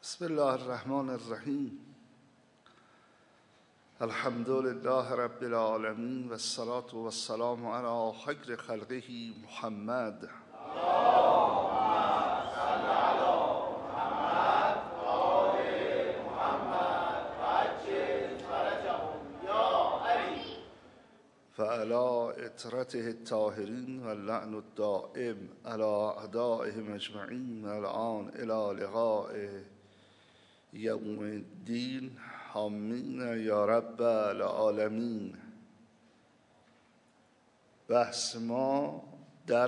بسم الله الرحمن الرحیم. الحمد لله رب العالمین و الصلاة و السلام علی خیر خلقه محمد. فعلى اطرته الطاهرین و اللعن الدائم على اعدائهم اجمعین الان الى لقاء یوم الدین. آمین یا رب العالمین. بحث ما در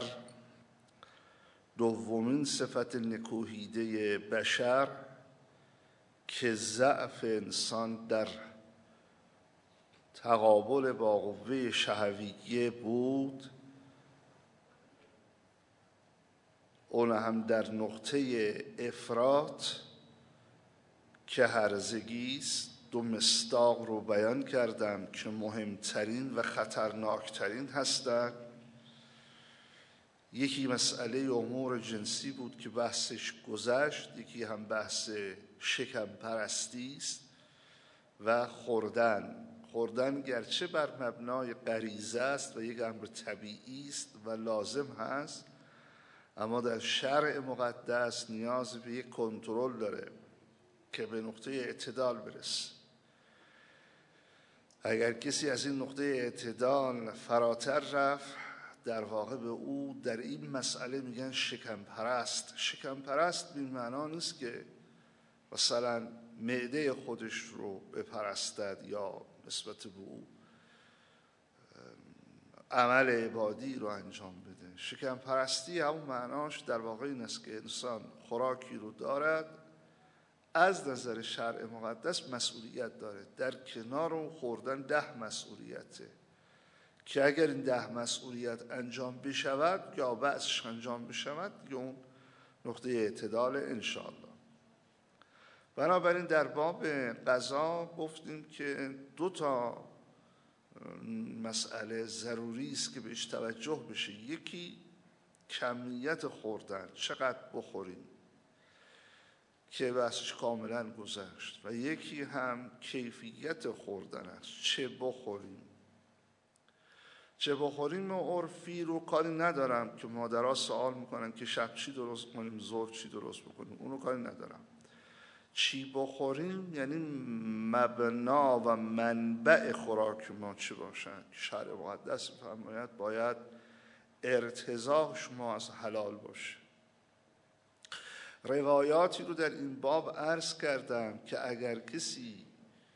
دومین صفت نکوهیده بشر که ضعف انسان در تقابل با قوه شهویه بود، اون هم در نقطه افراط که هرزگی است. دو مصداق رو بیان کردم که مهمترین و خطرناکترین هستند. یکی مسئله امور جنسی بود که بحثش گذشت، یکی هم بحث شکم پرستی است و خوردن گرچه بر مبنای غریزه است و یک امر طبیعی است و لازم هست، اما در شرع مقدس نیاز به یک کنترل داره که به نقطه اعتدال برسه. اگر کسی از این نقطه اعتدال فراتر رفت، در واقع به او در این مسئله میگن شکم پرست. شکم پرست به معنا نیست که مثلا معده خودش رو بپرستد یا نسبت به او عمل عبادی رو انجام بده. شکم پرستی همون معناش در واقع این است که انسان خوراکی رو دارد، از نظر شرع مقدس مسئولیت داره، در کنار اون خوردن 10 مسئولیته که اگر این 10 مسئولیت انجام بشود یا بعضش انجام بشود یا اون نقطه اعتدال انشاءالله. بنابراین در باب غذا گفتیم که 2 تا مسئله ضروری است که بهش توجه بشه. یکی کمیت خوردن، چقدر بخوریم که بحثش کاملا گذشت، و یکی هم کیفیت خوردن است، چه بخوریم. عرفی رو کاری ندارم که مادرها سوال میکنن که شب چی درست کنیم، ظهر چی درست بکنیم، اونو کاری ندارم. چی بخوریم یعنی مبنا و منبع خوراک ما چه باشن. شرع مقدس فرماید باید ارتزاق شما از حلال باشه. روایاتی رو در این باب عرض کردم که اگر کسی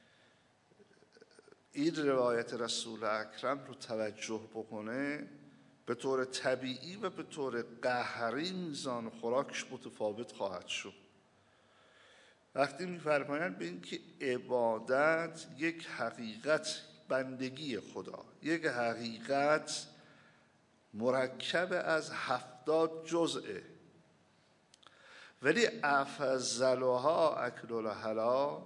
این روایت رسول اکرم رو توجه بکنه، به طور طبیعی و به طور قهری میزان خوراکش متفاوت خواهد شد. وقتی می‌فرمایند به این که عبادت یک حقیقت بندگی خدا، یک حقیقت مرکب از 70 جزءه، ولی افضلها اکل الحلال،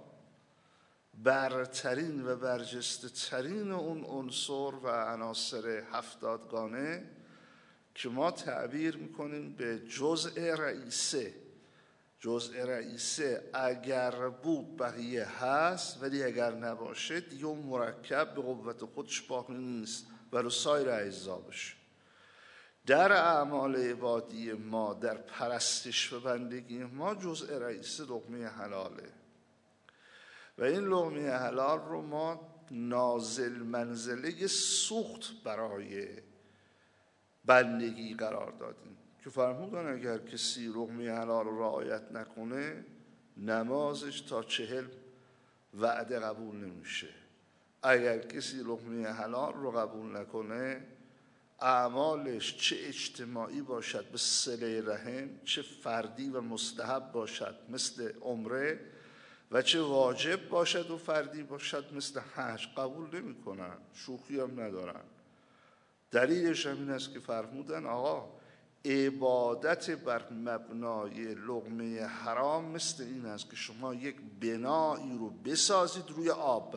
برترین و برجسته ترین اون عنصر و عناصر 70 گانه که ما تعبیر میکنیم به جزء رئیسه. جزء رئیسه اگر بود بقیه هست، ولی اگر نباشه دیگه اون مرکب به قوت خودش باقی نیست و رو سایر اجزا بشه. در اعمال عبادی ما، در پرستش و بندگی ما، جزء رئیس لقمه حلاله و این لقمه حلال رو ما نازل منزله سوخت برای بندگی قرار دادیم که فرمودن اگر کسی لقمه حلال رو رعایت نکنه، نمازش تا 40 وعده قبول نمیشه. اگر کسی لقمه حلال رو قبول نکنه، اعمالش چه اجتماعی باشد به صله رحم، چه فردی و مستحب باشد مثل عمره، و چه واجب باشد و فردی باشد مثل حج، قبول نمی کنن، شوخی هم ندارن. دلیلش هم این است که فرمودن آقا عبادت بر مبنای لقمه حرام مثل این است که شما یک بنایی رو بسازید روی آب،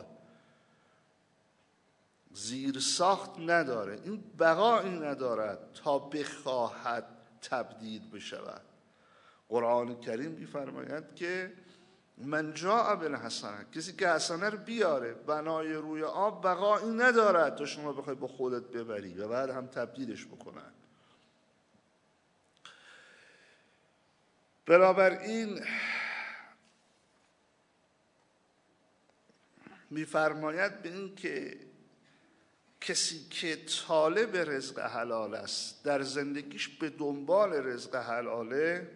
زیر ساخت نداره، این بقایی ندارد تا بخواهد تبدید بشود. قرآن کریم می‌فرماید که من جاء بالحسنه، کسی که حسنه رو بیاره بنای روی آب بقایی ندارد تا شما بخوای با خودت ببری و بعد هم تبدیلش بکنن. بنابراین میفرماید به این که کسی که طالب رزق حلال است، در زندگیش به دنبال رزق حلاله،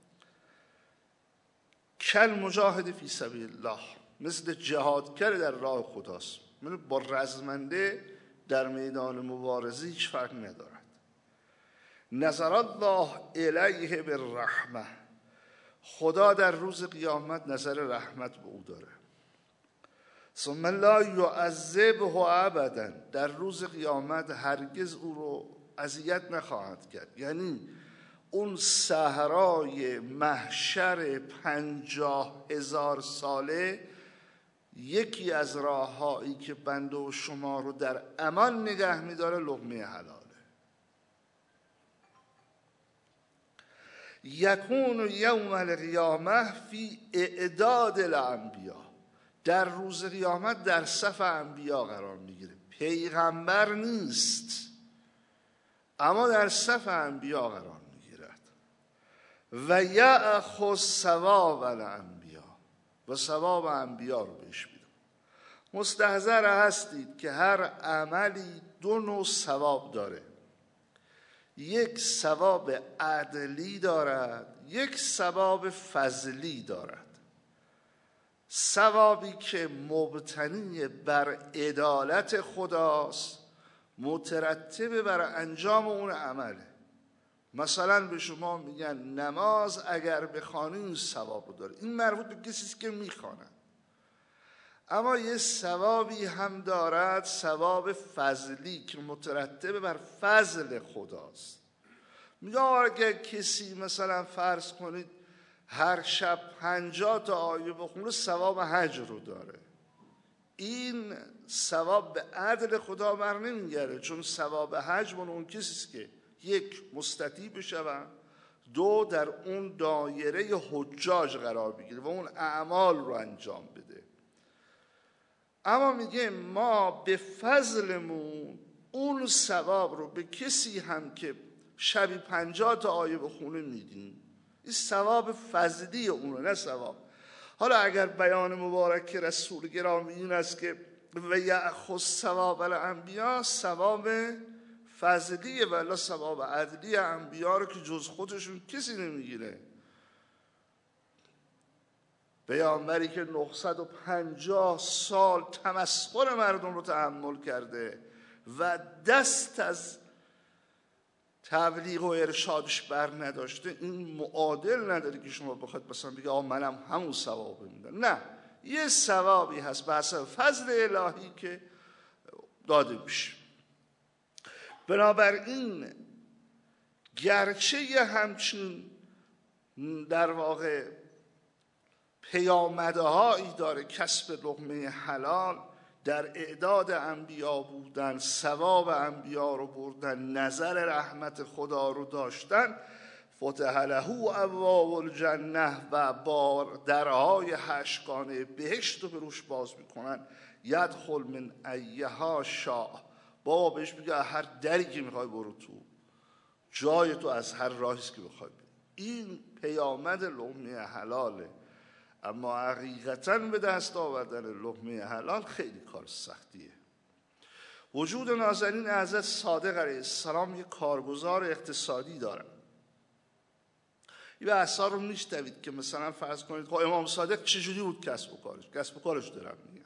کل مجاهد فی سبیل الله، مثل جهادگر در راه خداست. من با رزمنده در میدان مبارزه هیچ فرق ندارد. نظر الله الیه بالرحمه، خدا در روز قیامت نظر رحمت به او داره. ثم لا یعذبه ابدا، در روز قیامت هرگز او رو اذیت نخواهد کرد. یعنی اون صحرای محشر 50,000 ساله یکی از راههایی که بنده و شما رو در امان نگه میداره لقمه حلاله. یکون یوم القیامه فی اعداد الانبیا، در روز قیامت در صف انبیا قرار میگیره. پیغمبر نیست اما در صف انبیا قرار میگیرد. و یأخذ ثواب الانبیا، و ثواب انبیا رو بهش میده. مستحضر هستید که هر عملی دو نوع ثواب داره، یک ثواب عدلی دارد، یک ثواب فضلی دارد. ثوابی که مبتنی بر عدالت خداست، مترتب بر انجام اون عمله. مثلا به شما میگن نماز اگر بخوانی این ثواب رو داره، این مربوط به کسی که میخوانه. اما یه ثوابی هم دارد، ثواب فضلی که مترتب بر فضل خداست. میگه اگر کسی مثلا فرض کنید هر شب 50 تا آیه بخونه ثواب حج رو داره، این ثواب به عدل خدا بر نمیگره، چون ثواب حج مال اون کسیست که یک مستطیع بشود، دو در اون دایره حجاج قرار بگیره و اون اعمال رو انجام بده. اما میگه ما به فضلمون اون ثواب رو به کسی هم که شبی 50 تا آیه بخونه میدیم. این ثواب فضلی اونه، نه ثواب. حالا اگر بیان مبارک رسول گرامی این است که و یأخذ ثواب الانبیا، ثواب فضلیه، ولی ثواب عدلی انبیا رو که جز خودشون کسی نمیگیره. پیامبری که 950 سال تمسخر مردم رو تحمل کرده و دست از تبلیغ و ارشادش بر نداشته، این معادل نداره که شما بخواید مثلا بگید آقا منم همون ثواب میدم. نه، یه ثوابی هست به حسب فضل الهی که داده میشه. بنابراین گرچه یه همچین در واقع پیامدهایی داره کسب لقمه حلال، در اعداد انبیا بودن، ثواب انبیا رو بردن، نظر رحمت خدا رو داشتن، فتح له ابواب الجنه، و بار درهای هشتگانه بهشت رو به روش باز میکنن. یدخل من ایها شاء، بابا بهش میگه هر دری که میخوای برو تو، جای تو از هر راهیست که بخوای. این پیامد لقمه حلاله. اما حقیقتاً به دست آوردن لقمه حلال خیلی کار سختیه. وجود نازنین حضرت صادق علیه السلام یک کارگزار اقتصادی دارن. این بحثا رو میشنوید که مثلا فرض کنید خب امام صادق چجوری بود کسب و کارش دارم میگم.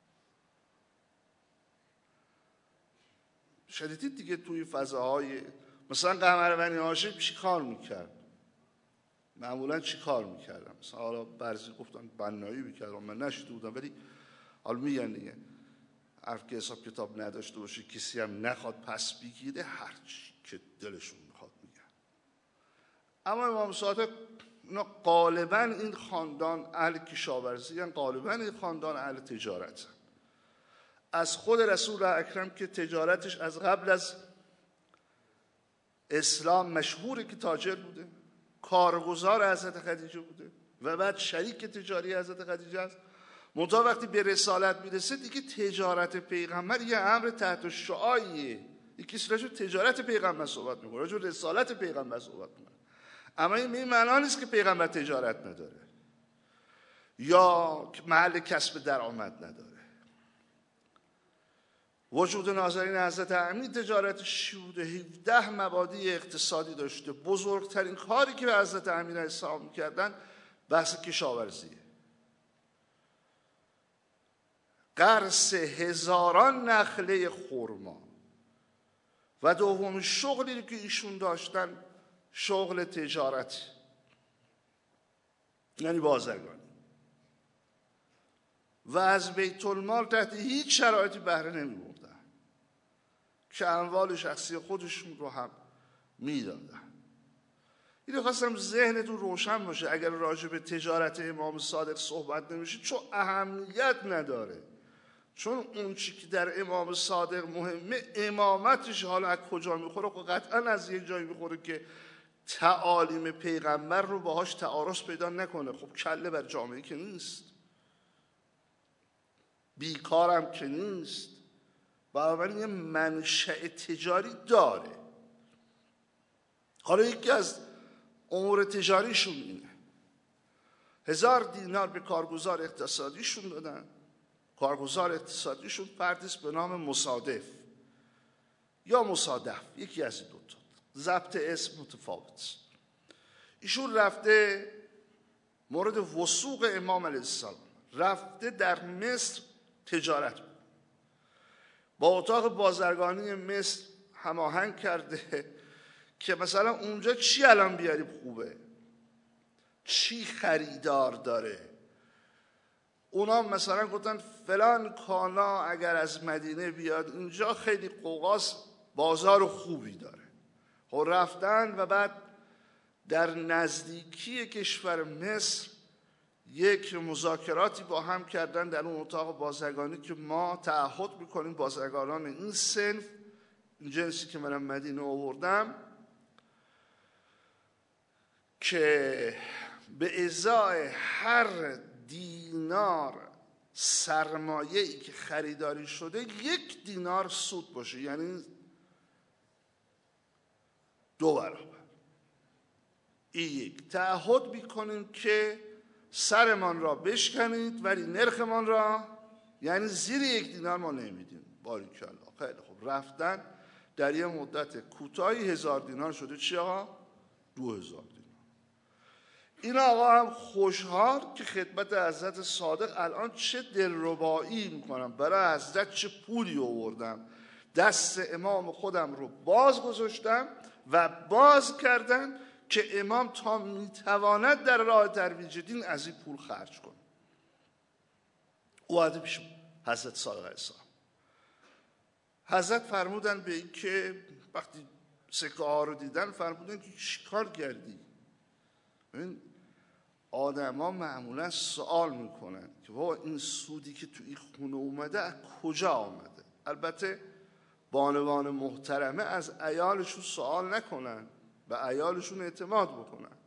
شدیدید دیگه توی فضاهای مثلا قمر بنی هاشم چی کار میکرد؟ معمولا چی کار میکردم؟ مثلا حالا برزی گفتن بنایی میکردم، من نشده بودم، ولی حالا میگن دیگه حرف که حساب کتاب نداشته باشه، کسی هم نخواد پس بگیره، هرچی که دلشون میخواد میگن. اما امام صادق غالبا این خاندان اهل کشاورزی هستند، غالبا این خاندان اهل تجارت هستند. از خود رسول اکرم که تجارتش از قبل از اسلام مشهوره که تاجر بوده، کارگزار حضرت خدیجه بوده. و بعد شریک تجاری حضرت خدیجه است. منتها وقتی به رسالت میرسه دیگه تجارت پیغمبر یه امر تحت شعاعیه. یکی راجع به تجارت پیغمبر صحبت میکنه، راجع به رسالت پیغمبر صحبت میکنه. اما این معنی نیست که پیغمبر تجارت نداره یا محل کسب درآمد نداره. وجود ناظرین حضرت امین تجارتش بوده، 17 مبادی اقتصادی داشته. بزرگترین کاری که به حضرت امین علیه السلام میکردن بحث کشاورزیه. غرس هزاران نخله خرما. و دومین شغلی که ایشون داشتن شغل تجارت، یعنی بازرگانی، و از بیت المال تحت هیچ شرایطی بهره نمی بردن که اموال شخصی خودشون رو هم می دادن. اینو خواستم ذهنتون روشن باشه. اگر راجع به تجارت امام صادق صحبت نمیشه چون اهمیت نداره، چون اون چی که در امام صادق مهمه امامتش. حالا از کجا میخوره؟ قطعا از یه جایی میخوره که تعالیم پیغمبر رو باهاش تعارض پیدا نکنه. خب کله بر جامعه که نیست، بیکارم که نیست، بنابراین یه منشأ تجاری داره. حالا یکی از امور تجاریشون اینه، 1000 دینار به کارگزار اقتصادیشون دادن. کارگزار اقتصادیشون فردیست به نام مصادف یا مصادف، یکی از این دوتا، ضبط اسم متفاوت. ایشون رفته مورد وثوق امام علیه السلام، رفته در مصر تجارت با اتاق بازرگانی مصر هماهنگ کرده که مثلا اونجا چی الان بیاریم خوبه، چی خریدار داره. اونا مثلا گفتن فلان کالا اگر از مدینه بیاد اینجا خیلی قوقاست، بازار خوبی داره. خب رفتن و بعد در نزدیکی کشور مصر یک مذاکراتی با هم کردن در اون اتاق بازرگانی که ما تعهد میکنیم بازرگانان این صنف، این جنسی که منم مدینه آوردم، که به ازای هر دینار سرمایه‌ای که خریداری شده 1 دینار سود باشه، یعنی 2 برابر. این یک تعهد میکنیم که سرمان را بشکنید ولی نرخمان را، یعنی زیر 1 دینار ما نمیدیم. باریکالله. خیلی خوب. رفتن در یه مدت کوتاهی 1000 دینار شده چی آقا؟ 2000 دینار. این آقا هم خوشحال که خدمت حضرت صادق الان چه دلربایی میکنم، برای حضرت چه پولی آوردم، دست امام خودم رو باز گذاشتم و باز کردن که امام تا میتواند در راه ترویج دین از این پول خرج کنه. اومده پیش حضرت صادق علیه السلام. حضرت فرمودن به این که وقتی سکه ها رو دیدن فرمودن که چیکار کردی؟ ببین آدم ها معمولا سوال میکنن که بابا این سودی که تو این خونه اومده از کجا آمده؟ البته بانوان محترمه از عیالشون سوال نکنن، به عیالشون اعتماد بکنن.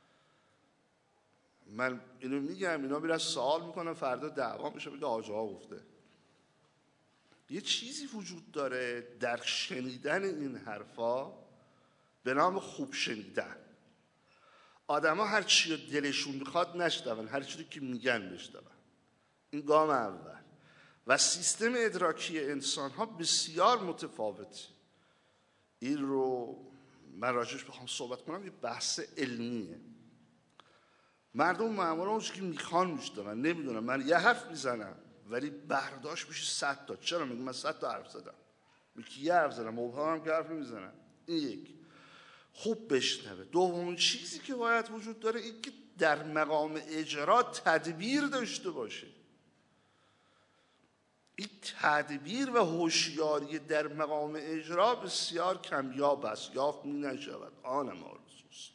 من اینو میگم، اینا میرن سوال میکنن، فردا دعوا میشه بگه آجاها گفته. یه چیزی وجود داره در شنیدن این حرفا به نام خوب شنیدن. آدم ها هر چی دلشون میخواد نشنون، هر چیزی که میگن بشنون. این گام اول. و سیستم ادراکی انسان ها بسیار متفاوته. این رو من راجعش بخوام صحبت کنم یه بحث علمیه. مردم معمولا اون که میخوان میشنون، نمیدونم. من یه حرف میزنم ولی برداشت میشه 100 تا. چرا میگم من 100 تا حرف زدم؟ میگه یه حرف زدم، مبهمم که حرف نمیزنم. این یک. خوب بشنوه. دومین چیزی که باید وجود داره این که در مقام اجرا تدبیر داشته باشه. این تدبیر و هوشیاری در مقام اجرا بسیار کمیاب است، یافت می نشود. آنم آرزوست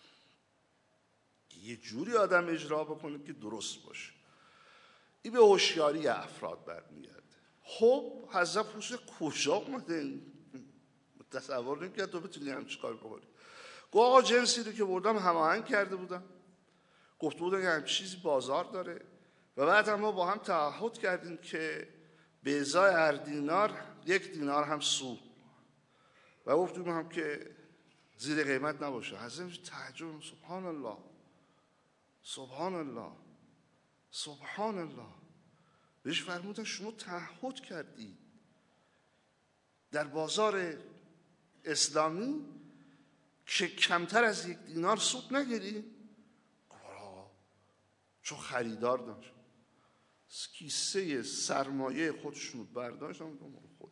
یه جوری آدم اجرا بکنه که درست باشه. این به هوشیاری افراد برمیگرده. خب حضرت پرسید کجا اومده؟ تصور نمی‌کرد تو بتونی همچین کار بکنی. گفت آقا جنسی رو که بردم هماهنگ کرده بودم، گفته بودن که همچین چیزی بازار داره و بعد هم ما با هم تعهد کردیم که به ازای هر دینار 1 دینار هم سود و گفتیم هم که زیر قیمت نباشه. حضرت تعجب، سبحان الله سبحان الله سبحان الله. بهش فرمودن شما تعهد کردید در بازار اسلامی که کمتر از 1 دینار سود نگیری؟ چون خریدار داشت کیسه سرمایه خودشون برداشت هم خودت.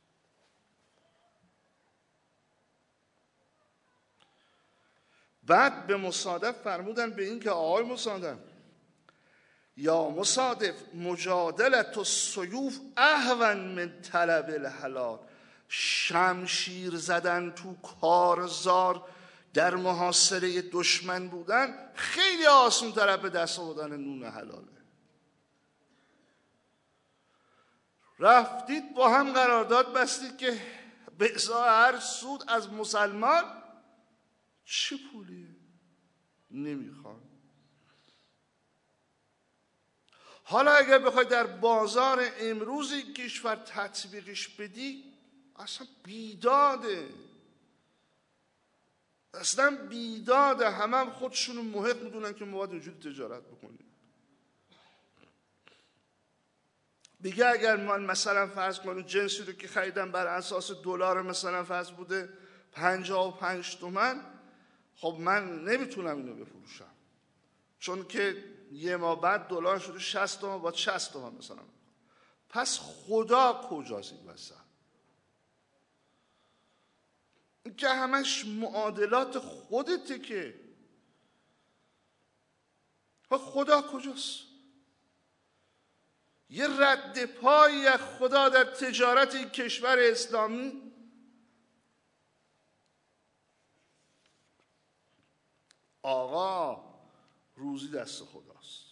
بعد به مصادف فرمودن به این که آقای مصادف، یا مصادف مجادلت السیوف اهون من طلب الحلال. شمشیر زدن تو کارزار در محاصره دشمن بودن خیلی آسان تر به دست آوردن نون حلاله. رفتید با هم قرارداد بستید که به ازای هر سود از مسلمان چه پولیه نمیخوان. حالا اگر بخوای در بازار امروز این کشور تطبیقش بدی اصلا بیداده، اصلا بیداده. هم خودشونو محق میدونن که ما باید اینجوری تجارت بکنیم. دیگه اگر من مثلا فرض کنیم جنسی رو که خریدم بر اساس دلار مثلا فرض بوده 55 تومن، خب من نمیتونم اینو بفروشم چون که یه ماه بعد دلار شده 60 تومن، باید 60 تومن مثلا. پس خدا کجاست این وسط؟ این که همش معادلات خودته که خدا کجاست؟ یه رد پایی از خدا در تجارت این کشور اسلامی. آقا روزی دست خداست.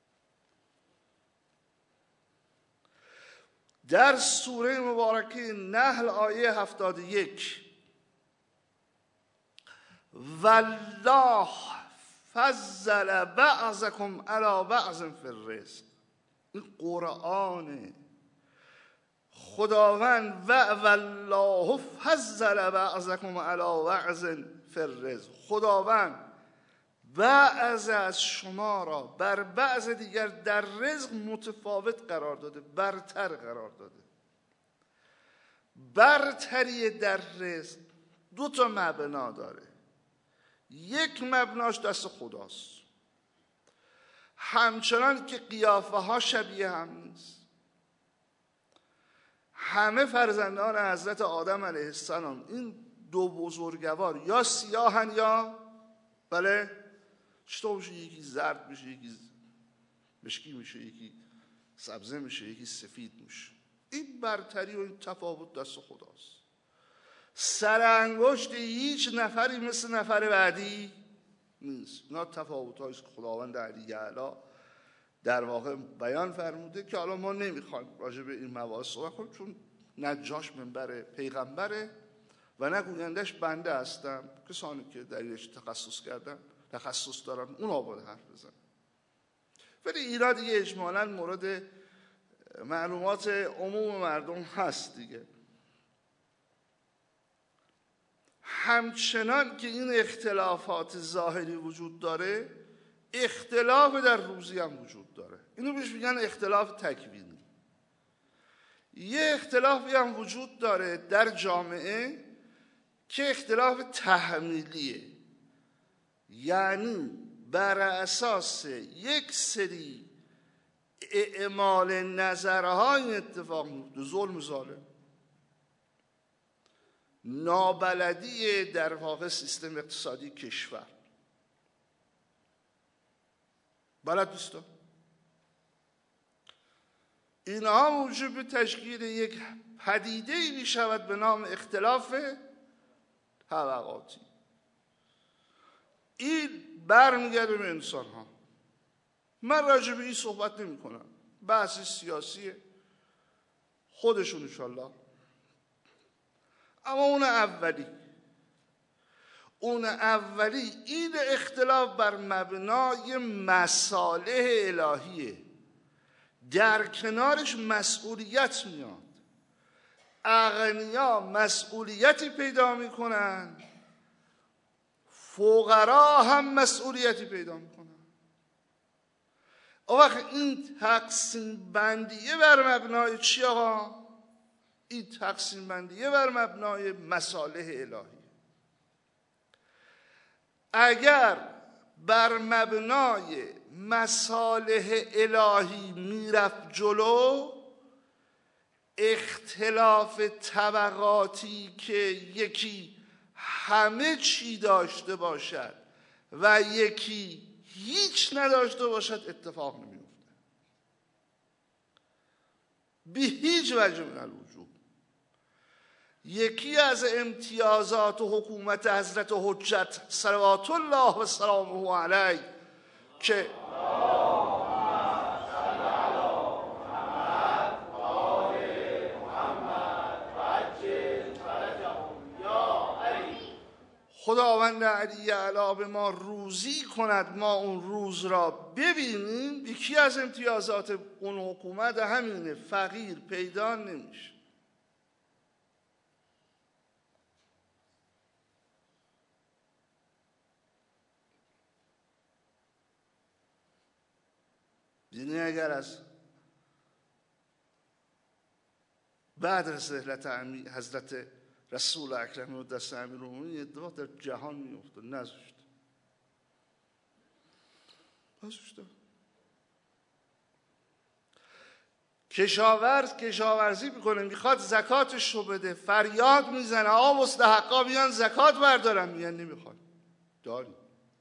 در سوره مبارکه نحل آیه 71، والله فضل بعضکم علی بعض فی الرزق. این قرآنه. خداوند والله فضل بعضکم علی بعض فی الرزق. خداوند بعض از شما را بر بعض دیگر در رزق متفاوت قرار داده، برتر قرار داده. برتری در رزق 2 مبنا داره. یک مبناش دست خداست، همچنان که قیافه ها شبیه هم نیست. همه فرزندان حضرت آدم علیه السلام این 2 بزرگوار یا سیاهن یا بله چطور میشه یکی زرد میشه، یکی مشکی میشه، یکی سبزه میشه، یکی سفید میشه. این برتری و این تفاوت دست خداست. سر انگشت هیچ نفری مثل نفر بعدی نیست. اینا تفاوت هاییست که خداوند علی اعلی در واقع بیان فرموده که حالا ما نمیخوایم راجع به این مباحث صحبت کنیم چون نجاش منبر پیغمبره و نگویندش بنده هستم. کسانی که در اینش تخصص دارن اون آباد حرف بزن. ولی اینا دیگه اجمالاً مورد معلومات عموم مردم هست دیگه. همچنان که این اختلافات ظاهری وجود داره، اختلاف در روزی هم وجود داره. اینو بهش میگن اختلاف تکوینی. یه اختلافی هم وجود داره در جامعه که اختلاف تحمیلیه، یعنی بر اساس یک سری اعمال نظرهای اتفاق میفته. ظلم ظالم، نابلدی در واقع سیستم اقتصادی کشور. بلد نیستن. اینها موجب تشکیل یک پدیده‌ای میشود به نام اختلاف طبقاتی. این برمیگرده به انسان ها. من راجع به این صحبت نمی کنم، بحث سیاسیه خودشون انشالله. اما اون اولی، اون اولی این اختلاف بر مبنای مصالح الهیه، در کنارش مسئولیت میاد. اغنیا مسئولیتی پیدا میکنن، فقرا هم مسئولیتی پیدا میکنن. اون وقت این تقسیم بندیه بر مبنای چی آقا؟ این تقسیم بندیه بر مبنای مصالح الهی. اگر بر مبنای مصالح الهی میرفت جلو، اختلاف طبقاتی که یکی همه چی داشته باشد و یکی هیچ نداشته باشد اتفاق نمیفته به هیچ وجه من الوجوه. یکی از امتیازات و حکومت حضرت حجت صلوات الله و سلامه علیه که خداوند علی اعلی به ما روزی کند ما اون روز را ببینیم. یکی از امتیازات اون حکومت همینه، فقیر پیدا نمیشه. یعنی اگر از بعد از رحلت حضرت رسول اکرم و دست امیرالمومنین ادعا در جهان میفته، نذاشت. کشاورزی میکنه، میخواد زکاتش رو بده، فریاد میزنه آقا مستحقا بیان زکات بردارن، میگن نمیخواد. داری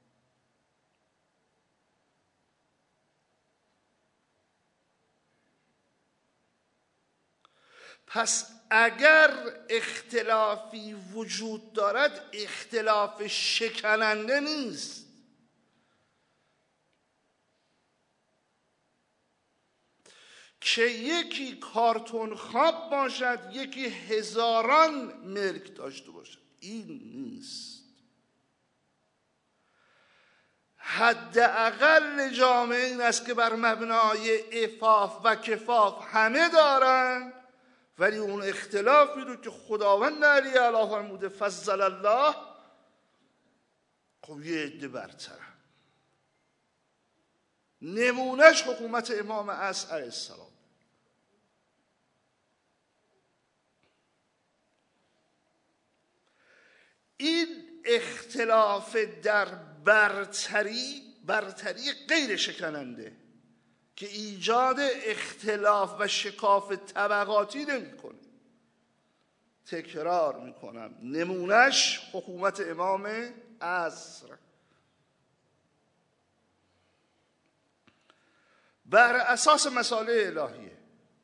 پس اگر اختلافی وجود دارد اختلاف شکننده نیست. که یکی کارتون خواب باشد، یکی هزاران ملک داشته باشد، این نیست. حداقل جامعه این است که بر مبنای عفاف و کفاف همه دارن، ولی اون اختلافی رو که خداوند علی اعلی فرموده فضل الله، خب یه عده برترن. نمونهش حکومت امام عصر علیه السلام. این اختلاف در برتری غیر شکننده که ایجاد اختلاف و شکاف طبقاتی نمی‌کنه. تکرار میکنم، نمونهش حکومت امام عصر. بر اساس مصالح الهیه.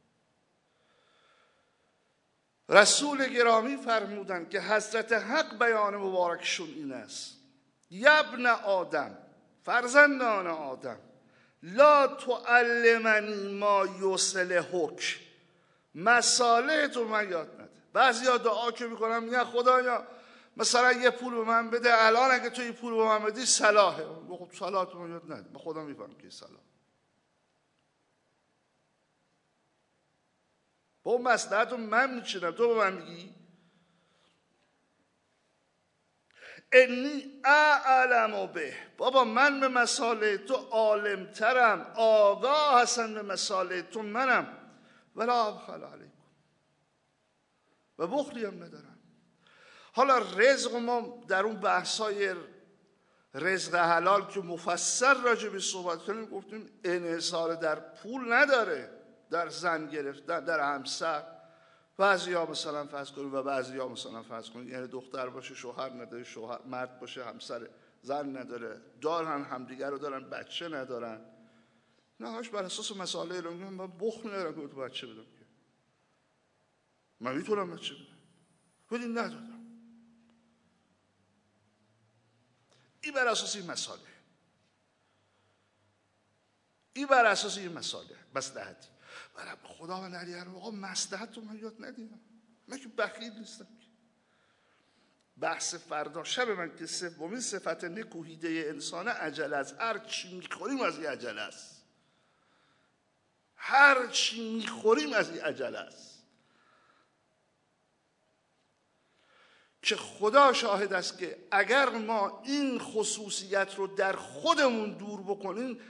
رسول گرامی فرمودند که حضرت حق بیان مبارکشون این است: یبن آدم، فرزندان آدم، لا تعلمنی ما یصلحک، مصالح تو من یاد نده. بعضیا دعا که میکنم میگن خدایا مثلا یه پول به من بده، الان اگه تو یه پول به من بدی صلاحه. خب صلاح تو من یاد نده، من خدا میفهم که صلاح با اون مصلحت رو من میچینم، تو به من میگی انی اعلم به. بابا من به مصالح تو عالمترم، آگاه هستم به مصالح تو منم. ولا ابخل علیکم، و بخلی هم ندارم. حالا رزق ما در اون بحثای رزق حلال که مفصل راجع به صحبت کنیم گفتیم انحصار در پول نداره، در زن گرفتن، در همسر. بعضیا مثلا فرض کنیم و بعضیا مثلا فرض کنیم یعنی دختر باشه شوهر نداره، شوهر مرد باشه همسر زن نداره، دارن همدیگر رو دارن بچه ندارن. نه هاش بر اساس مسائل الهی من بخل ندارم که تو بچه بدم، که من میتونم بچه بدم ولی ندادم. این بر اساس این مسائل، این بر اساس این مسائل مصلحتی. برای خداوند علی آقا مصلحت رو من یاد ندیدم، من که بخیل نیستم. بحث فردا شب من که سومین صفت نکوهیده انسانه عجله است. هر چی میخوریم از این عجله است، هر چی میخوریم از این عجله است، که خدا شاهد است که اگر ما این خصوصیت رو در خودمون دور بکنیم،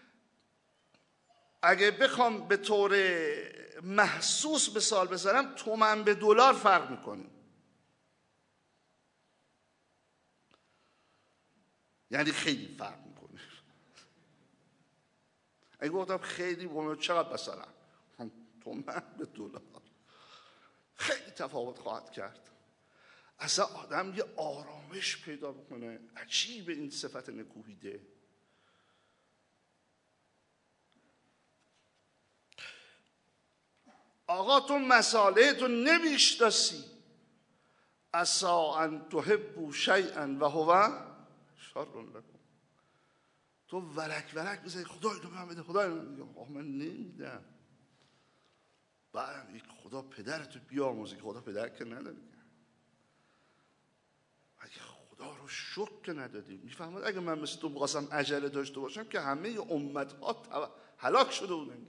اگه بخوام به طور محسوس مثال بزنم، تومن به دلار فرق میکنیم. یعنی خیلی فرق میکنه. اگه گفتم خیلی بومه چقدر مثلا تومن به دلار، خیلی تفاوت خواهد کرد. اصلا آدم یه آرامش پیدا بکنه. عجیبه این صفت نکوهیده. آقا تو مساله تو نمیشناسی. عسا ان تحبوا شیئا و هو شر لکم. تو ولک ولک بزنی خدا اینو به من بده، خدا اینو بده. آقا من نمیدم. بعد خدا پدرتو بیاموزی. خدا پدر که نداره. اگه خدا رو شکر که ندادیم، میفهمد اگه من مثل تو بخواستم عجله داشته باشم که همه امتها هلاک شده بودن.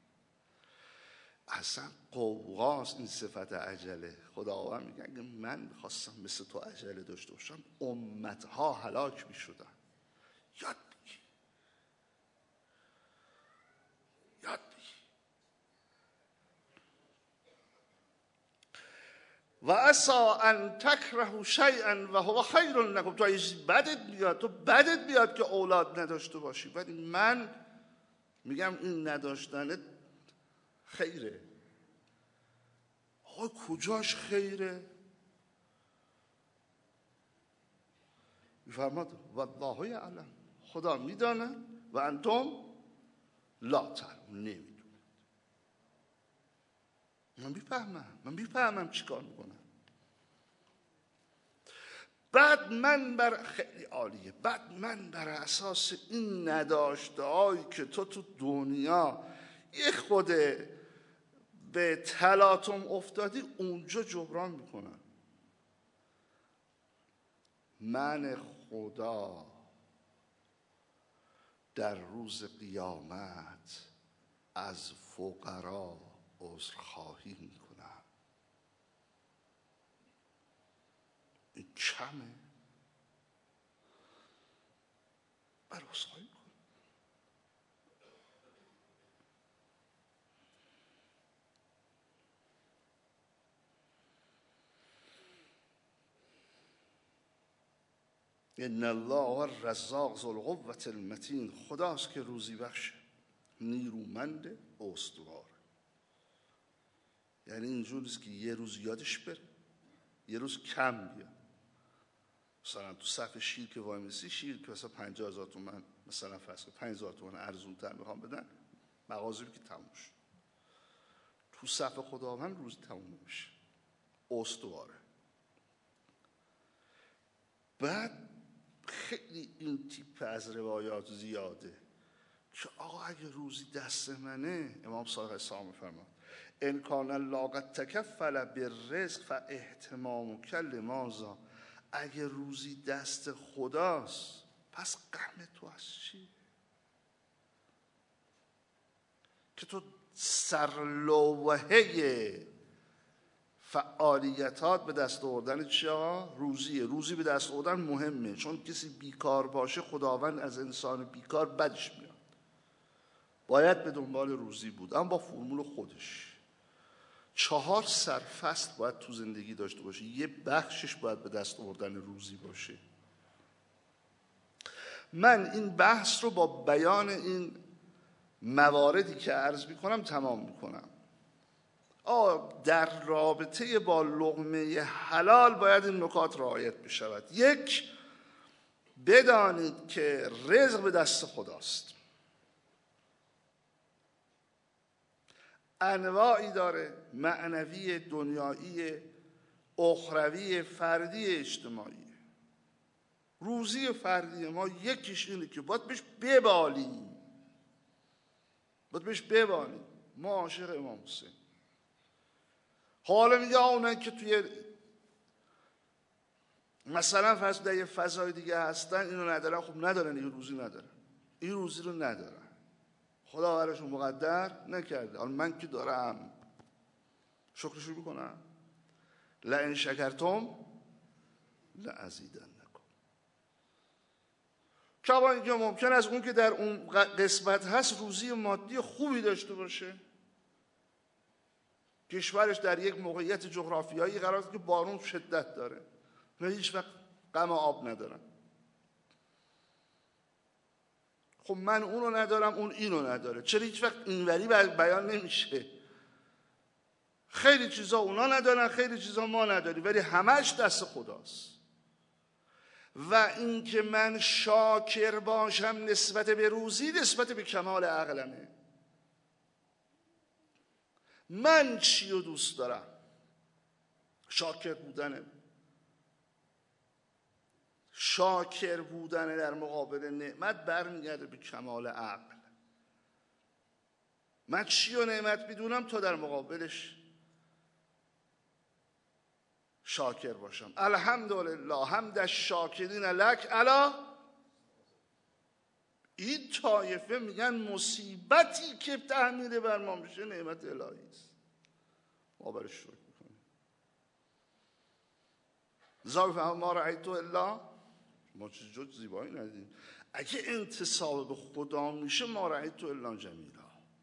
اصلا قوقاست این صفت عجله. خداوند میگه اگه من میخواستم مثل تو عجله داشته باشم، امتها هلاک میشدن. یاد بگی، یاد بگی. و عسا ان تکرهوا شیئا و هو خیر لکم. تو بدت بیاد که اولاد نداشته باشی، ولی من میگم این نداشتنت خیره. آقا کجاش خیره؟ میفرماد والله یعلم، خدا میداند و انتم لا تعلمون، نمیدونید. من میفهمم چی کار میکنم. بعد من خیلی عالیه، بعد من بر اساس این نداشته هایی که تو دنیا یه خود به تلاطم افتادی اونجا جبران میکنم. من خدا در روز قیامت از فقرا عذرخواهی میکنم. این کمه؟ بر عذرخواهی میکنم. ان الله الرزاق ذو القوة المتین. خداست که روزی بخشه، نیرومند، استوار. یعنی اینجوریست که یه روز یادش بره، یه روز کم بیاد. مثلا تو صف شیر که وای میسی، شیر که مثلا 50,000 تومان مثلا فرض کن 5,000 تومان ارزون تر میخوام بدن، مغازه که تموم شد. تو صف خداوند روز تموم نمیشه، استواره. بعد خیلی این تیپ از روایات زیاده که آقا اگه روزی دست منه، امام صادق اسلام میفرماد ان کان الله قد تکفل بالرزق فاهتمامک لماذا. اگه روزی دست خداست پس غم تو از چی؟ که تو سرلوحه فعالیتات به دست آوردن چیا؟ روزی به دست آوردن مهمه، چون کسی بیکار باشه خداوند از انسان بیکار بدش میاد. باید به دنبال روزی بود، اما با فرمول خودش. 4 سرفصل باید تو زندگی داشته باشه، یه بخشش باید به دست آوردن روزی باشه. من این بحث رو با بیان این مواردی که عرض میکنم تمام میکنم. در رابطه با لقمه حلال باید این نکات رعایت بشود. 1، بدانید که رزق به دست خداست. انواعی داره، معنوی، دنیایی، اخروی، فردی، اجتماعی. روزی فردی ما یکیش اینه که باید بهش ببالیم. ما عاشق امام حسین. حالا میگه اونایی که توی مثلا فرض در یه فضای دیگه هستن اینو ندارن، خب ندارن، این روزی ندارن، این روزی رو ندارن، خدا براشون مقدر نکرده. حالا من که دارم شکرشو میکنم. لئن شکرتم لازیدنکم. کما اینکه ممکن است اون که در اون قسمت هست روزی مادی خوبی داشته باشه، کشورش در یک موقعیت جغرافیایی قرار است که بارون شدت داره، نه هیچ وقت غم آب ندارم. خب من اونو ندارم، اون اینو نداره، چرا هیچ وقت اینوری بیان نمیشه؟ خیلی چیزا اونا ندارن، خیلی چیزا ما نداریم، ولی همش دست خداست. و اینکه من شاکر باشم نسبت به روزی نسبت به کمال عقلمه. من چی رو دوست دارم؟ شاکر بودنه. شاکر بودن در مقابل نعمت برمیگرده به کمال عقل. من چی رو نعمت میدونم تا در مقابلش شاکر باشم. الحمدلله حمد الشاکرین لک علی. این طایفه میگن مصیبتی که تحمیل بر ما میشه نعمت الهی است، ما برش شکر میکنیم. ذا ما رأیت الا، ما چیز جز زیبایی ندیدیم. اگه انتساب به خدا میشه ما رأیت الا جمیلا.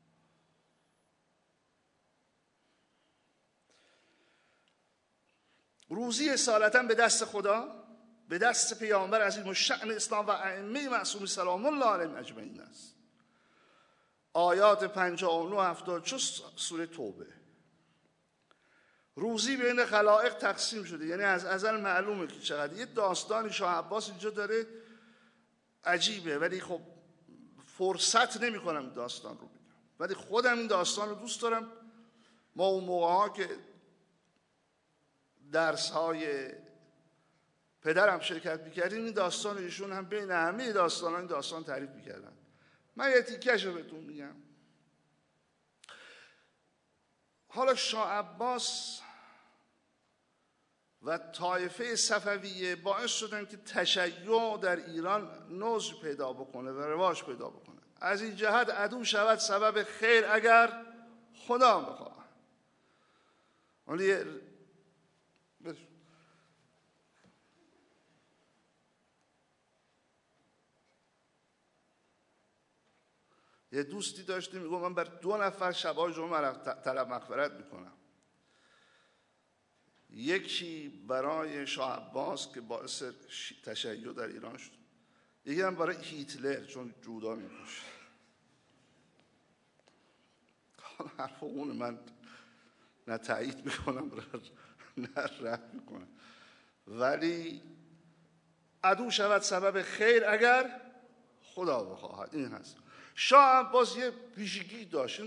روزی اصالتا به دست خدا، به دست پیامبر عظیم الشأن اسلام و ائمه معصوم سلام الله علیهم اجمعین است. آیات 59 74 سوره توبه. روزی بین خلائق تقسیم شده، یعنی از ازل معلومه که چقدر. یه داستانی شاه عباس اینجا داره عجیبه، ولی خب فرصت نمی کنم داستان رو بگم، ولی خودم این داستان رو دوست دارم. ما اون موقع ها که درس های پدرم شرکت میکردیم این داستان ایشون هم بین همه داستان ها این داستان تعریف میکردن. من یه تیکش رو بهتون میگم. حالا شاه عباس و طایفه صفویه باعث شدن که تشیع در ایران نوز پیدا بکنه و رواج پیدا بکنه. از این جهت عدو شود سبب خیر اگر خدا بخواد. یه دوستی داشتیم میگم من بر 2 نفر شبای جمعه طلب مغفرت میکنم. یکی برای شاه عباس که باعث تشیع در ایران شد، یکی هم برای هیتلر چون جودا میکشه. حرف اون من نه تایید میکنم نه رد میکنم، ولی عدو شود سبب خیر اگر خدا بخواهد. این هست. شاه عباس یه ویژگی داشت،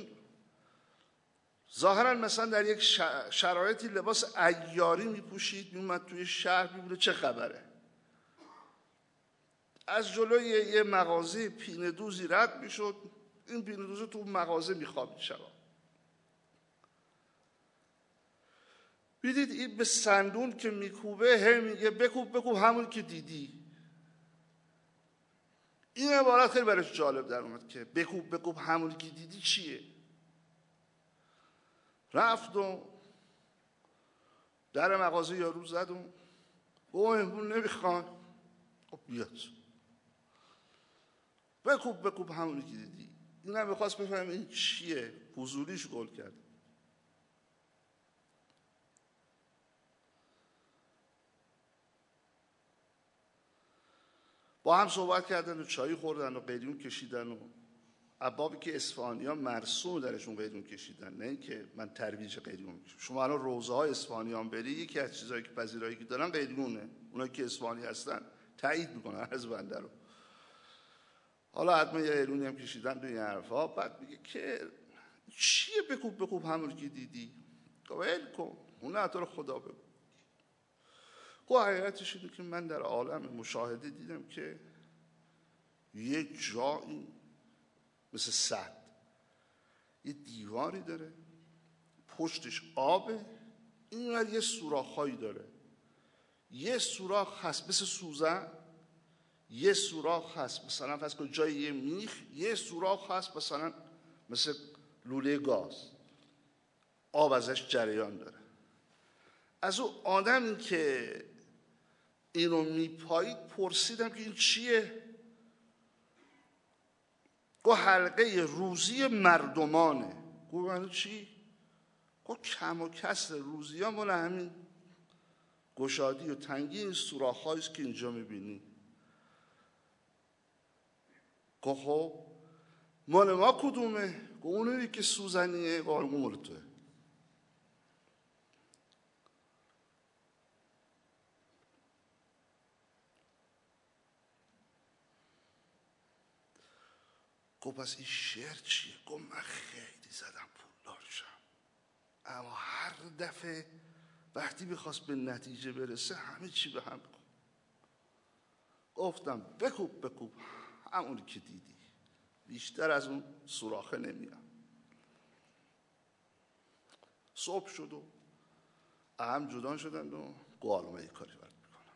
ظاهرا مثلا در یک شرایطی لباس عیاری میپوشید، میومد توی شهر میبوده چه خبره. از جلوی یه مغازه پینه دوزی رد میشد، این پینه دوزی تو مغازه میخوابید شبا. بیدید این به صندون که میکوبه هی میگه بکوب همون که دیدی. این عبارت خیلی برایش جالب در اومد که بکوب همون که دیدی چیه. رفت و در مغازه یارو زد و او امون نمیخوان. خب بیاد بکوب همونی که دیدی. این هم میخواست بفهم این چیه، حضوریش گل کرد. با هم صحبت کردن و چایی خوردن و قلیون کشیدن و ابوابی که اصفهانی‌ها مرسوم درشون قلیون کشیدن، نه اینکه من ترویج قلیون میکنم. شما الان روضه‌های اصفهانیان بری یکی از چیزایی که پذیرایی که دارن قلیونه. اونایی که اصفهانی هستن تایید میکنن از بنده رو. حالا حتما یه قلیونی هم کشیدن توی این حرفا. بعد میگه که چیه بکوب همون که دیدی؟ ول کن اون عطا رو خدا بگو. حقیقتش اینه که من در عالم مشاهده دیدم که یه جایی مثل سد یه دیواری داره، پشتش آبه، اینور یه سوراخ‌هایی داره، یه سوراخ هست مثل سوزن، یه سوراخ هست مثلا فرض کن جای یه میخ، یه سوراخ هست مثلا مثل لوله گاز، آب ازش جریان داره. از اون آدمی که اینو میپایید پرسیدم که این چیه؟ گفت حلقه روزی مردمانه. گفت چی؟ گفت کم و کسر روزی ها مال همین گشادی و تنگی این سوراخ هاییست که اینجا میبینی. گفت خب مال ما کدومه؟ گفت اونی که سوزنیه. گفت اون مال توه. گفت پس این شعر چیه؟ گفت من خیلی زدم پولدار شم، اما هر دفعه وقتی بخواست به نتیجه برسه همه چی به هم. گفتم بکوب همونی که دیدی، بیشتر از اون سوراخه نمیاد. صبح شد و اهم جدا شدند و گالمه کاری برد میکنن.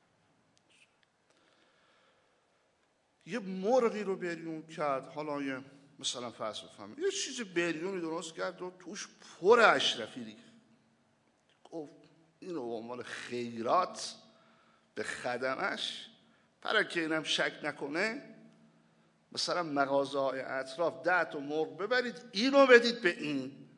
یه مرغی رو بریون کرد، حالا یه مثلا فرض بفهمه یه چیز بریونی درست کرد و توش پر اشرفی ریخت. گفت اینو به عنوان خیرات به خدمش، برای که اینم شک نکنه مثلا مغازه های اطراف 10 تا مرغ ببرید اینو بدید به این.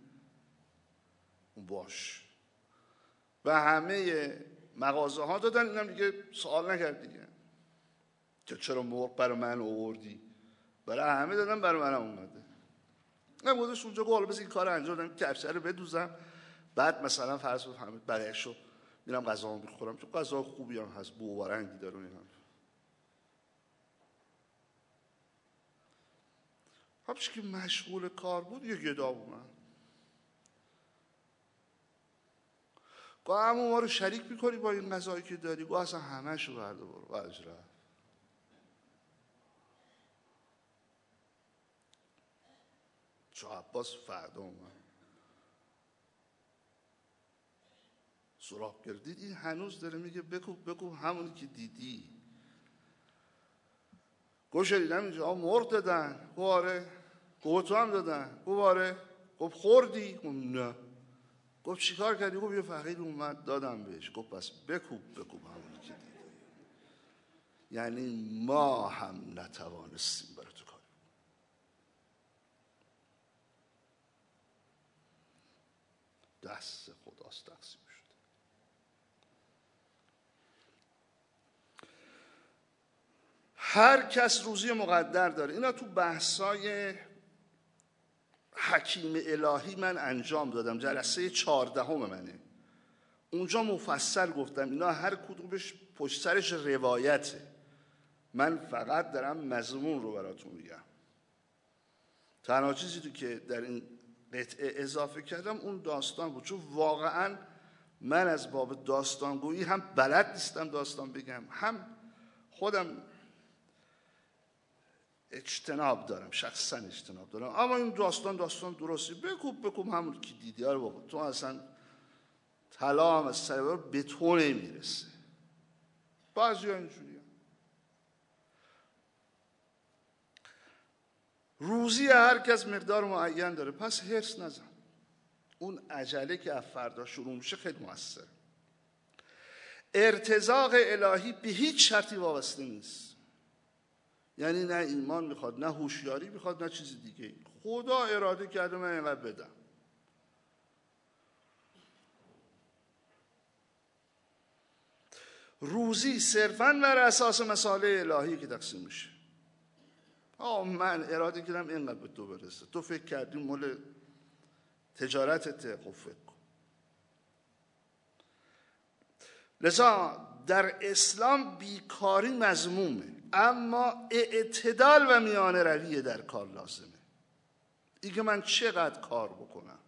باش. و همه مغازه ها دادن، اینم دیگه سوال نکرد دیگه که چرا مرغ برای من آوردی، برای همه دادن، برای منم اومده. من گذاشت اونجا گفت حالا بس این کار انجام بدم، کفشه رو بدوزم، بعد مثلا فرض بفرمایید بقیه‌شو میرم غذا میخورم، چون غذا خوبی هم هست، بو و رنگی داره. اینا همش که مشغول کار بود یه گدا اومد، گفت همون ما رو شریک میکنی با این غذایی که داری؟ گفت اصلا همه‌شو برده برو. واج رفت. شاه عباس فردا اومد سراغ گردید، این هنوز داره میگه بکوب همونی که دیدی. گفت شنیدم اینجا مرغ دادن. گفت آره. گفت تو هم دادن؟ گفت آره. گفت خوردی؟ گفت نه. گفت چیکار کردی؟ گفت یه فقیر اومد دادم بهش. گفت پس بکوب همونی که دیدی. یعنی ما هم نتوانستیم برای تو کاری. دست خداست تقسیم شده. هر کس روزی مقدر داره. اینا تو بحثای حکیم الهی من انجام دادم، جلسه 14 منه. اونجا مفصل گفتم اینا هر کدومش پشت سرش روایته، من فقط دارم مضمون رو براتون میگم. تنها چیزی که در این قطعه اضافه کردم اون داستان بود، چون واقعا من از باب داستانگویی هم بلد نیستم داستان بگم، هم خودم اجتناب دارم، شخصا اجتناب دارم. اما این داستان درستی. بکوب همون که دیدی. آره بابا تو اصلا طلا هم از سر به تو نمیرسه. بعضی ها اینجوری. روزی هر کس مقدار معین داره، پس حرص نزن. اون عجله که از فردا شروع میشه خیلی موثره. ارتزاق الهی به هیچ شرطی وابسته نیست. یعنی نه ایمان میخواد، نه هوشیاری میخواد، نه چیز دیگه. خدا اراده کرده من اینقدر بدم. روزی صرفاً بر اساس مصالح الهی که تقسیم میشه. من اراده کردم اینقدر به تو برسه، تو فکر کردی مال تجارتته، خب فکر کن. لذا در اسلام بیکاری مذمومه، اما اعتدال و میانه رویه در کار لازمه. اینکه من چقدر کار بکنم.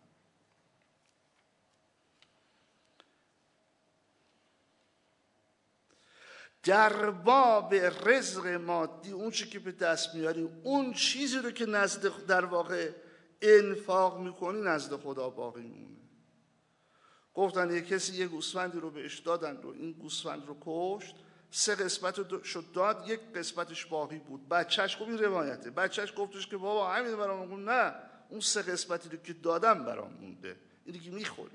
در باب رزق مادی اون چی که به دست میاری، اون چیزی رو که نزد در واقع انفاق میکنی نزد خدا باقی میمونه. گفتن یه کسی یه گوسفندی رو بهش دادن و این گوسفند رو کشت، 3 قسمت رو شد داد، 1 قسمتش باقی بود. بچهش، خب این روایته، بچهش گفتش که بابا همین برام مونده. نه، اون 3 قسمتی رو که دادم برام مونده، اینی که میخوری.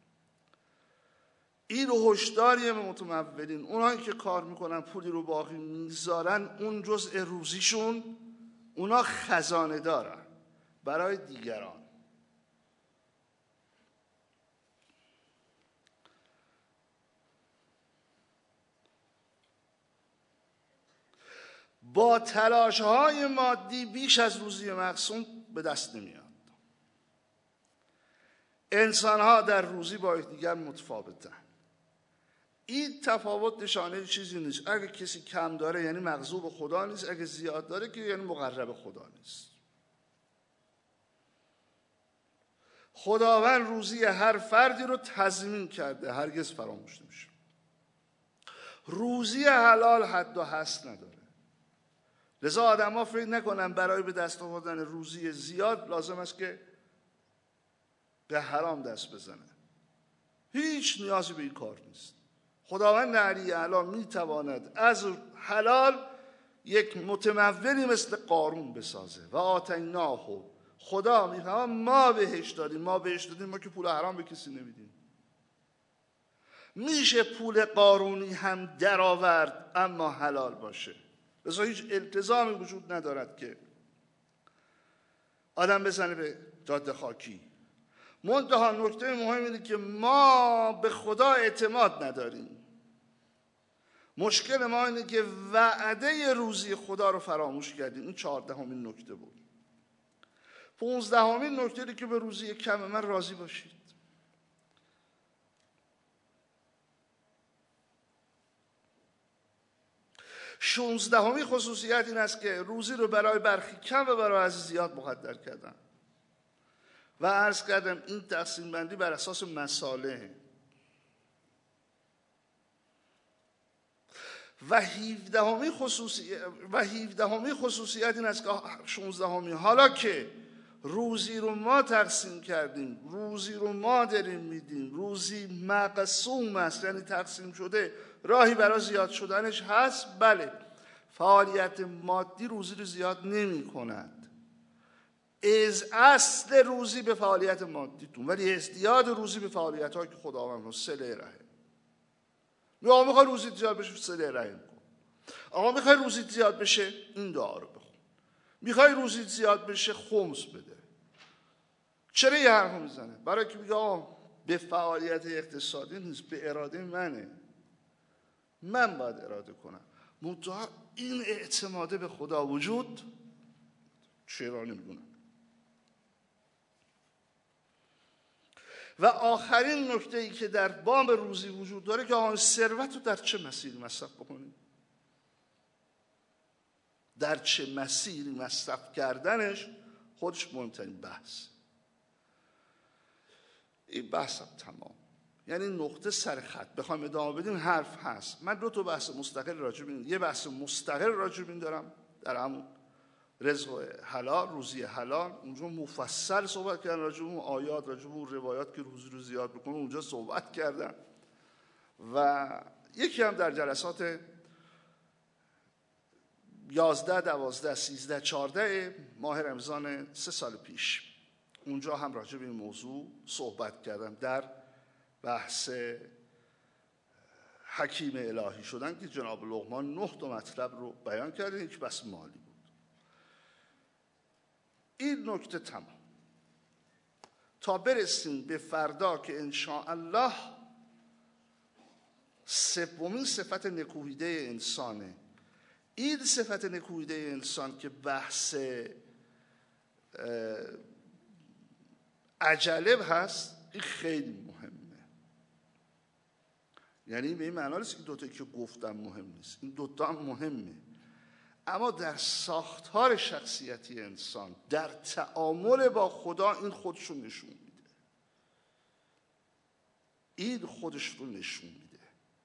این رو هشداریه به متمولین، اونایی که کار میکنن پولی رو باقی میذارن، اون جزء روزیشون، اونا خزانه دارن برای دیگران. با تلاش‌های مادی بیش از روزی مقسوم به دست نمیاد. انسان‌ها در روزی با یکدیگر متفاوتن. این تفاوت نشانه چیزی نیست. اگه کسی کم داره یعنی مغضوب خدا نیست، اگه زیاد داره که یعنی مقرب خدا نیست. خداوند روزی هر فردی رو تضمین کرده، هرگز فراموش نمیشه. روزی حلال حد و حصر نداره. لذا آدم ها فکر نکنن برای به دست آوردن روزی زیاد لازم است که به حرام دست بزنه. هیچ نیازی به این کار نیست. خداوند علی اعلی میتواند از حلال یک متمولی مثل قارون بسازه. و آتیناه، خدا میخواد ما بهش دادیم. ما که پول حرام به کسی نمیدیم. میشه پول قارونی هم درآورد اما حلال باشه. لذا هیچ التزامی وجود ندارد که آدم بزنه به جاده خاکی. منتها نکته مهم اینه که ما به خدا اعتماد نداریم. مشکل ما اینه که وعده روزی خدا رو فراموش کردیم. این 14مین نکته بود. 15مین نکته که به روزی کم من راضی باشید. 16مین خصوصیت این است که روزی رو برای برخی کم و برای از زیاد مقدر کردن و عرض کردم این تقسیم بندی بر اساس مصالح. و 17مین خصوصیت این است که 16مین، حالا که روزی رو ما تقسیم کردیم، روزی رو ما داریم میدیم، روزی مقسوم است یعنی تقسیم شده، راهی برای زیاد شدنش هست. بله، فعالیت مادی روزی رو زیاد نمی کند. از اصل روزی به فعالیت مادیتون، ولی ازدیاد روزی به فعالیت هایی که خداوند رو صله رحم. آقا میخوای روزی زیاد بشه، صله رحم کن. آقا میخوای روزی زیاد بشه، این دعا رو بخون. میخوای روزی زیاد بشه، خمس بده. چرا یه حرفو میزنه؟ برای که میگه آقا به فعالیت اقتصادی نیست، به اراده منه، من باید اراده کنم. منتها این اعتماده به خدا وجود چرا نمیدونم. و آخرین نکته‌ای که در باب روزی وجود داره که آن ثروت رو در چه مسیری مصرف بکنیم. در چه مسیری مصرف کردنش خودش مهمترین بحث. این بحث هم تمام. یعنی نقطه سر خط. بخوایم ادامه بدیم حرف هست. من 2 بحث مستقل راجع به این، یه بحث مستقل راجع به این دارم در همون رزق حلال، روزی حلال. اونجا مفصل صحبت کردن راجع به اون آیات، راجع به اون روایات که روزی رو زیاد بکنه، اونجا صحبت کردن. و یکی هم در جلسات 11 12 13 14 ماه رمضان 3 سال پیش، اونجا هم راجع به این موضوع صحبت کردم در بحث حکیم الهی شدن که جناب لقمان 9 مطلب رو بیان کردن که بس مالی بود. این نکته تمام تا برسیم به فردا که انشاءالله 3مین صفت نکوهیده انسانه. این صفت نکوهیده انسان که بحث عجله هست، این خیلی مهمه. یعنی به این معنی نیست که 2 که گفتم مهم نیست، این 2 هم مهمه، اما در ساختار شخصیتی انسان، در تعامل با خدا این خودش رو نشون میده. این خودش رو نشون میده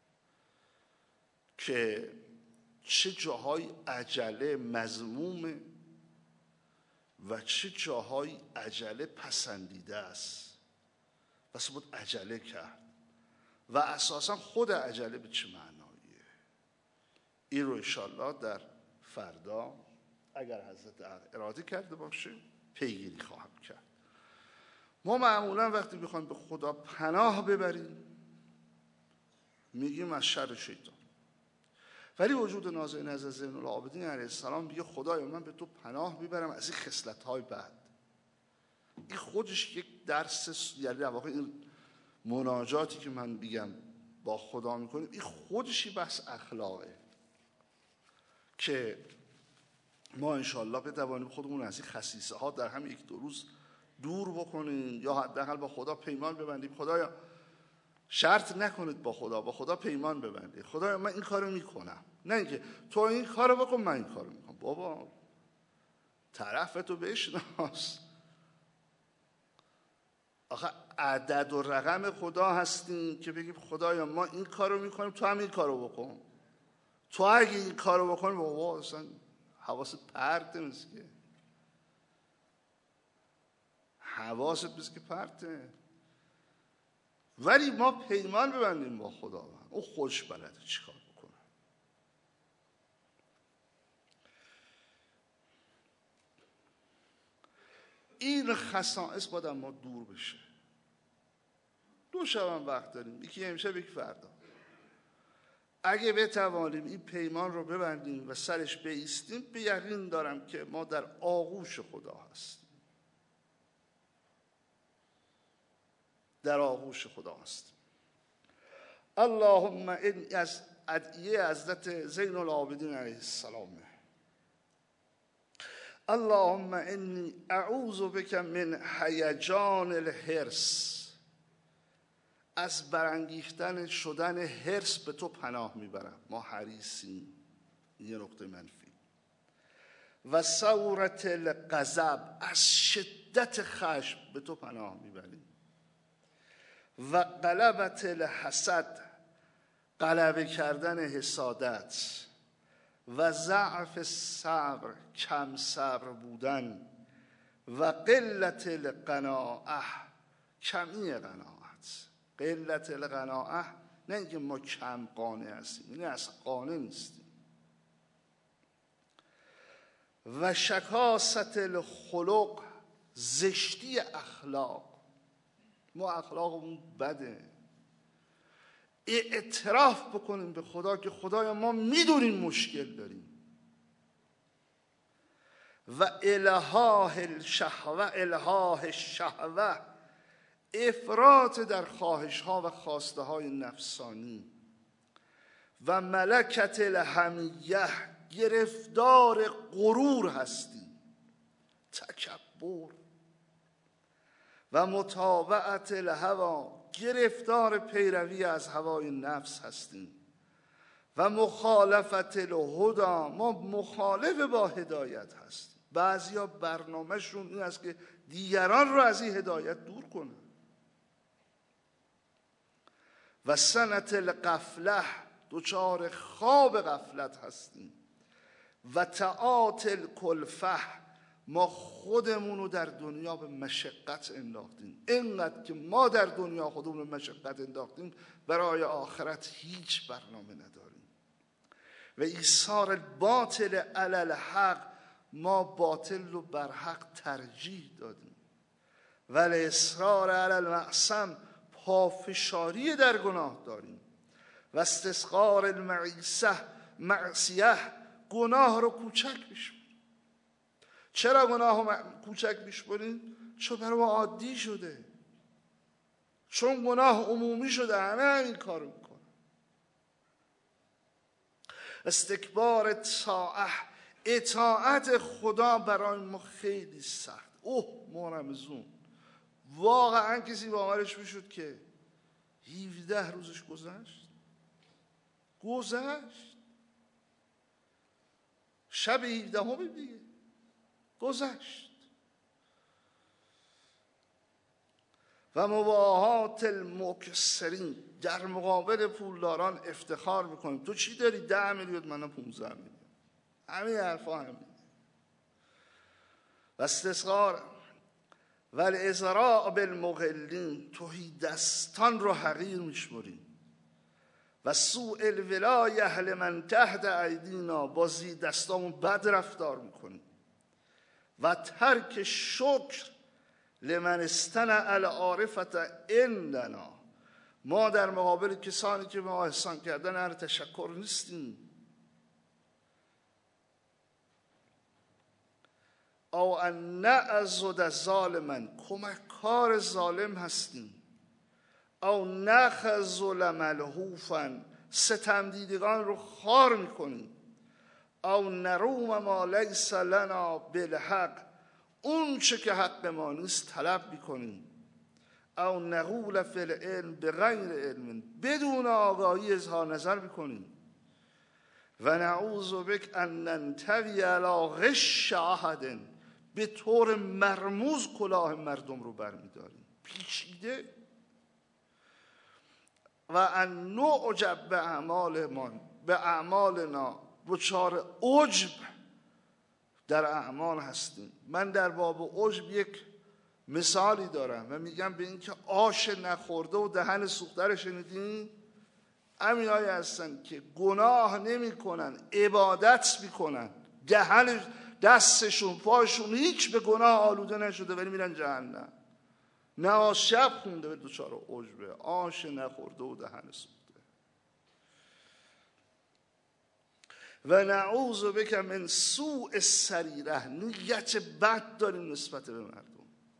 که چه جاهای عجله مذمومه و چه جاهای عجله پسندیده است. واسه بود عجله کرد و اساسا خود عجله به چه معناییه؟ این رو انشالله در فردا اگر حضرت اراده کرده باشه پیگیری خواهم کرد. ما معمولا وقتی میخوایم به خدا پناه ببریم میگیم از شر شیطان، ولی وجود نازنین از زین العابدین علیه السلام میگه خدایا من به تو پناه میبرم از این خصلت‌های بد. این خودش یک درس، یعنی در واقع این مناجاتی که من میگم با خدا میکنیم این خودشی بحث اخلاقه که ما انشالله بتوانیم خودمون از این خصیصه ها در هم یک دو روز دور بکنیم، یا حداقل با خدا پیمان ببندیم. خدایا شرط نکنید با خدا پیمان ببندید. خدایا من این کارو میکنم، نه اینکه تو این کارو بکن من این کارو میکنم. بابا طرفتو بشناس. آخه عدد و رقم خدا هستیم که بگیم خدایا ما این کارو میکنیم تو هم این کارو بکن. تو اگه این کارو بکنی بابا اصلا حواست پرته، مثل که حواست مثل که پرته. ولی ما پیمان ببندیم با خدا، او خودش بلده چیکار بکنه. این خصائص باید ما دور بشه. 2 شب هم وقت داریم، یکی امشب یکی فردا. اگه بتوانیم این پیمان رو ببندیم و سرش بایستیم، به یقین دارم که ما در آغوش خدا هستیم. در آغوش خدا هستیم. اللهم این از ادعیه حضرت زین العابدین علیه السلام. اللهم انی اعوذ بک من هیجان الحرص، از برانگیختن شدن حرص به تو پناه میبرم. ما حریصیم، یه نقطه منفی. و ثورت الغضب، از شدت خشم به تو پناه میبریم. و غلبت الحسد، غلبه کردن حسادت. و ضعف صبر، کم صبر بودن. و قلت القناعه، کمی قناعت. قلت القناعه نه اینکه ما کم قانع هستیم، یعنی اصلا قانع نیستیم. و شکاست الخلق، زشتی اخلاق. ما اخلاقمون بده. اعتراف بکنیم به خدا که خدایا ما میدونیم مشکل داریم. و الهاه الشهوه، افراط در خواهش ها و خواسته های نفسانی. و ملکت الحمیه، گرفتار غرور هستیم، تکبر. و متابعت الهوا، گرفتار پیروی از هوای نفس هستیم. و مخالفت الهدی، ما مخالف با هدایت هستیم. بعضیا برنامهشون این است که دیگران رو از این هدایت دور کنن. و سنت الغفله، دچار خواب غفلت هستیم. و تعاطی الکلفه، ما خودمون رو در دنیا به مشقت انداختیم. اینقدر که ما در دنیا خودمون به مشقت انداختیم، برای آخرت هیچ برنامه نداریم. و ایثار الباطل علی الحق، ما باطل رو بر حق ترجیح دادیم. و الاصرار علی المعصم، پافشاری در گناه داریم. و استصغار المعصیه، گناه رو کوچک میشیم. چرا گناه رو کوچک میشماریم؟ چون برای ما عادی شده، چون گناه عمومی شده، همه همین کار میکنن. استکبار اطاعت خدا برای ما خیلی سخت. ما رمزون واقعا کسی باورش میشد که 17 روزش گذشت شب 17 دیگه گذشت. و مباهات المکثرین، در مقابل پولداران افتخار میکنیم. تو چی داری؟ 10 میلیون، من 15 میلیون. همین حرفا همین. و استصغار والازراء بالمقلین، تهی دستان رو حقیر میشمریم. و سوء الولایه لمن تحت ایدینا، با زیر دستامون بد رفتار میکنیم. و ترک شکر لمن استنع العارفة عندنا، ما در مقابل کسانی که به ما احسان کردن اهل تشکر نیستیم. او ان نعضد ظالما، کمککار ظالم هستیم. او نخذل ملهوفا، ستم دیدگان رو خار میکنیم. او نروم ما لیس لنا بالحق، اون چه که حق ما نیست طلب میکنیم. او نقول فی العلم بغیر علم، بدون آگاهی اظهار نظر میکنیم. و نعوذ بک ان ننطوی علی غش احد، به طور مرموز کلاه مردم رو برمیداریم، پیچیده. و ان نعجب به اعمالنا، دچار عجب در اعمال هستیم. من در باب عجب یک مثالی دارم و میگم به این که آش نخورده و دهن سوخته رو شنیدین؟ همینایی هستن که گناه نمی کنن، عبادت میکنن، دستشون پاشون هیچ به گناه آلوده نشده ولی میرن جهنم. نماز شب خونده به دچار عجبه، آش نخورده و دهن سوخته. و نعوذ بک من سوء السریره، نیت بد داریم نسبت به مردم.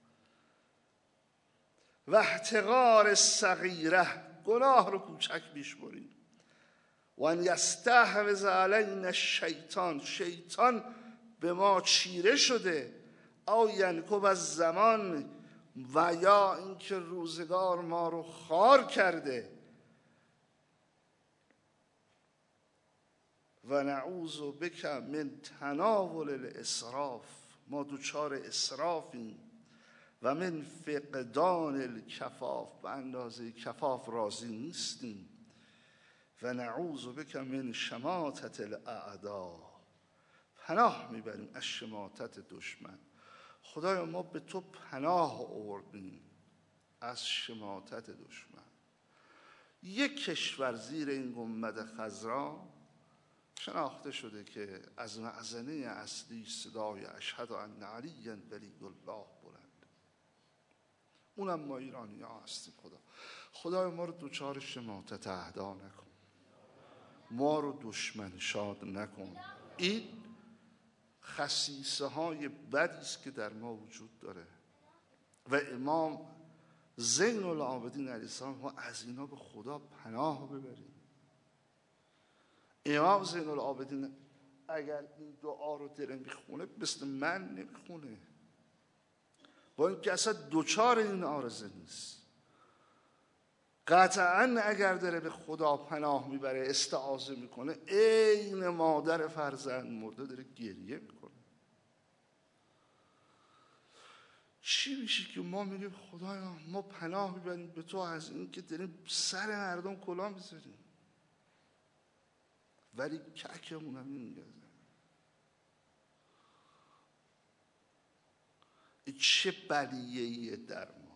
و احتقار الصغیره، گناه رو کوچک میشمریم. و ان یستحوذ علینا الشیطان، شیطان به ما چیره شده. او ینکب الزمان، و یا اینکه روزگار ما رو خار کرده. و نعوذ بک من تناول الاسراف، ما دوچار اسرافیم. و من فقدان الکفاف، به اندازه کفاف راضی نیستیم. و نعوذ بک من شماتة الاعداء، پناه میبریم از شماتت دشمن. خدایا ما به تو پناه آوردیم از شماتت دشمن. یک کشور زیر این گنبد خضرا شناخته شده که از معزنه اصلی صدای اشهد ان علی ولی الله بلند، اونم ما ایرانی ها هستیم. خدای ما رو دوچار شماتت اعدا نکن، ما رو دشمن شاد نکن. این خصیصه های بدی است که در ما وجود داره و امام زین العابدین علیه السلام ما از اینا به خدا پناه ببریم. امام زین العابدین اگر این دعا رو دل میخونه مثل من نمیخونه، با این که اصلا دوچار این عارضه نیست. قطعا اگر داره به خدا پناه میبره، استعاذه میکنه، عین مادر فرزند مرده داره گریه میکنه. چی میشه که ما میگیم خدایا ما پناه میبریم به تو از این که داریم سر مردم کلاه میذاریم ولی ککمون هم نمیگذاره. این چه بلیه‌ایه در ما.